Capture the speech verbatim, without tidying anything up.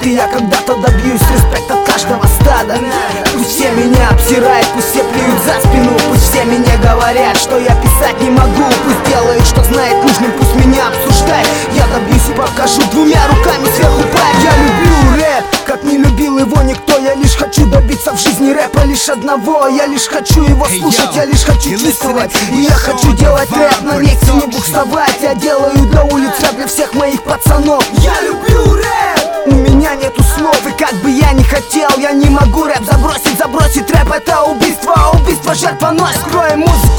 и я когда-то добьюсь респекта от каждого стада. Пусть все меня обсирают, пусть все плюют за спину, пусть все мне говорят, что я писать не могу. Пусть делают, что знает нужным, пусть меня обсуждают. Я добьюсь и покажу двумя руками сверху пай. Я люблю рэп, как не любил его никто. Я лишь хочу добиться в жизни рэпа лишь одного. Я лишь хочу его слушать, я лишь хочу чувствовать. И я хочу делать рэп, на месте не буксовать. Я делаю для улиц рэп для всех моих пацанов. Я люблю рэп, у меня нету слов, и как бы я ни хотел, я не могу рэп забросить. Забросить рэп — это убийство, а убийство жертва ночь. Скроем музыку